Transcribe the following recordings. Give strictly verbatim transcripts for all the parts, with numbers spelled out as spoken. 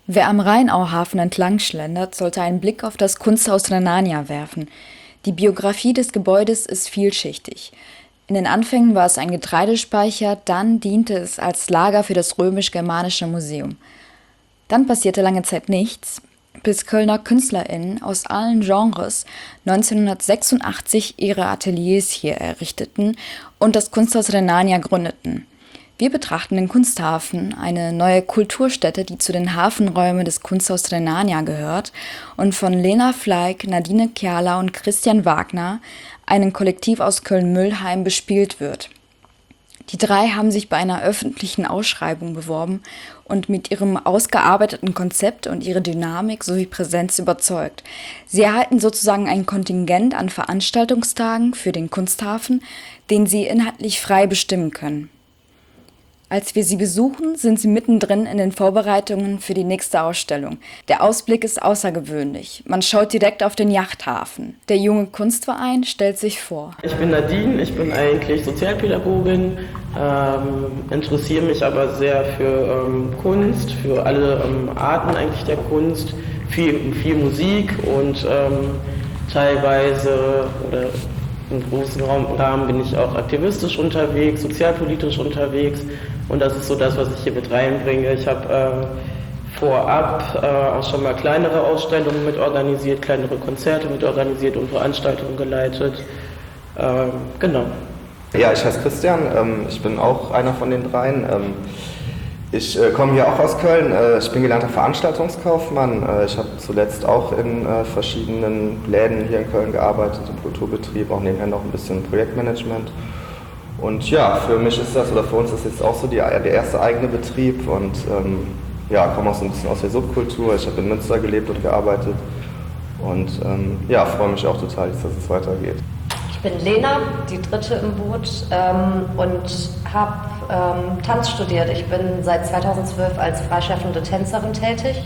Wer am Rheinauhafen entlang schlendert, sollte einen Blick auf das Kunsthaus Rhenania werfen. Die Biografie des Gebäudes ist vielschichtig. In den Anfängen war es ein Getreidespeicher, dann diente es als Lager für das Römisch-Germanische Museum. Dann passierte lange Zeit nichts, bis Kölner KünstlerInnen aus allen Genres neunzehnhundertsechsundachtzig ihre Ateliers hier errichteten und das Kunsthaus Rhenania gründeten. Wir betrachten den Kunsthafen, eine neue Kulturstätte, die zu den Hafenräumen des Kunsthaus Rhenania gehört und von Lena Fleig, Nadine Kjala und Christian Wagner, einem Kollektiv aus Köln-Müllheim, bespielt wird. Die drei haben sich bei einer öffentlichen Ausschreibung beworben und mit ihrem ausgearbeiteten Konzept und ihrer Dynamik sowie Präsenz überzeugt. Sie erhalten sozusagen ein Kontingent an Veranstaltungstagen für den Kunsthafen, den sie inhaltlich frei bestimmen können. Als wir sie besuchen, sind sie mittendrin in den Vorbereitungen für die nächste Ausstellung. Der Ausblick ist außergewöhnlich. Man schaut direkt auf den Yachthafen. Der junge Kunstverein stellt sich vor. Ich bin Nadine, ich bin eigentlich Sozialpädagogin, ähm, interessiere mich aber sehr für ähm, Kunst, für alle ähm, Arten eigentlich der Kunst, viel, viel Musik und ähm, teilweise oder im großen Rahmen bin ich auch aktivistisch unterwegs, sozialpolitisch unterwegs und das ist so das, was ich hier mit reinbringe. Ich habe äh, vorab äh, auch schon mal kleinere Ausstellungen mit organisiert, kleinere Konzerte mit organisiert und Veranstaltungen geleitet. Ähm, genau. Ja, ich heiße Christian, ähm, ich bin auch einer von den dreien. Ähm, Ich äh, komme hier auch aus Köln, äh, ich bin gelernter Veranstaltungskaufmann. Äh, ich habe zuletzt auch in äh, verschiedenen Läden hier in Köln gearbeitet, im Kulturbetrieb, auch nebenher noch ein bisschen Projektmanagement. Und ja, für mich ist das, oder für uns ist jetzt auch so die, der erste eigene Betrieb und ähm, ja, komme auch so ein bisschen aus der Subkultur. Ich habe in Münster gelebt und gearbeitet und ähm, ja, freue mich auch total, dass es weitergeht. Ich bin Lena, die dritte im Boot ähm, und habe ähm, Tanz studiert. Ich bin seit zweitausendzwölf als freischaffende Tänzerin tätig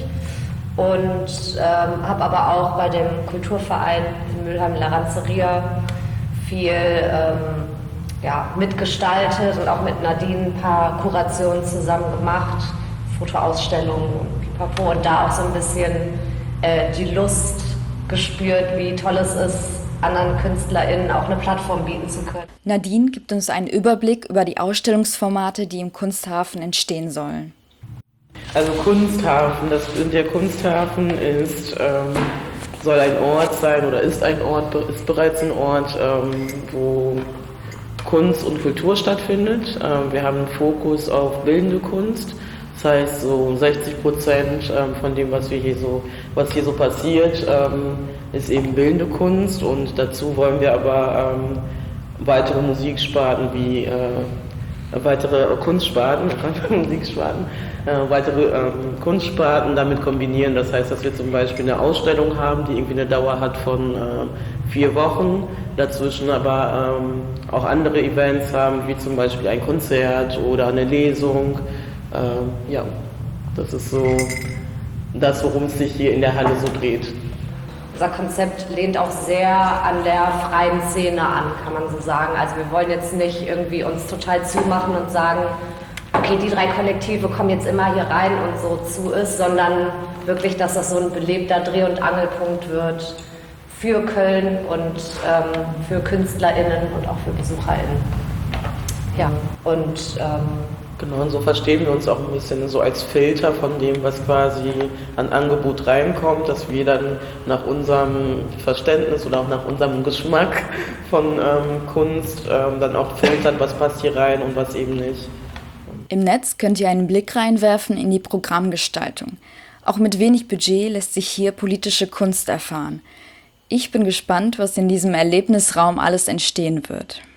und ähm, habe aber auch bei dem Kulturverein in Mülheim-Laranzeria viel ähm, ja, mitgestaltet und auch mit Nadine ein paar Kurationen zusammen gemacht, Fotoausstellungen und pipapo und da auch so ein bisschen äh, die Lust gespürt, wie toll es ist, anderen KünstlerInnen auch eine Plattform bieten zu können. Nadine gibt uns einen Überblick über die Ausstellungsformate, die im Kunsthafen entstehen sollen. Also Kunsthafen, das, der Kunsthafen ist, ähm, soll ein Ort sein oder ist ein Ort, ist bereits ein Ort, ähm, wo Kunst und Kultur stattfindet. Ähm, wir haben einen Fokus auf bildende Kunst. Das heißt, so sechzig Prozent ähm, von dem, was wir hier so, was hier so passiert, ähm, ist eben bildende Kunst und dazu wollen wir aber ähm, weitere Musiksparten wie äh, weitere Kunstsparten, Musiksparten, äh, weitere ähm, Kunstsparten damit kombinieren. Das heißt, dass wir zum Beispiel eine Ausstellung haben, die irgendwie eine Dauer hat von äh, vier Wochen, dazwischen aber ähm, auch andere Events haben, wie zum Beispiel ein Konzert oder eine Lesung. Ähm, ja, das ist so das, worum es sich hier in der Halle so dreht. Unser Konzept lehnt auch sehr an der freien Szene an, kann man so sagen. Also wir wollen jetzt nicht irgendwie uns total zumachen und sagen, okay, die drei Kollektive kommen jetzt immer hier rein und so zu ist, sondern wirklich, dass das so ein belebter Dreh- und Angelpunkt wird für Köln und ähm, für KünstlerInnen und auch für BesucherInnen. Ja, und ähm, Genau, und so verstehen wir uns auch ein bisschen so als Filter von dem, was quasi an Angebot reinkommt, dass wir dann nach unserem Verständnis oder auch nach unserem Geschmack von ähm, Kunst ähm, dann auch filtern, was passt hier rein und was eben nicht. Im Netz könnt ihr einen Blick reinwerfen in die Programmgestaltung. Auch mit wenig Budget lässt sich hier politische Kunst erfahren. Ich bin gespannt, was in diesem Erlebnisraum alles entstehen wird.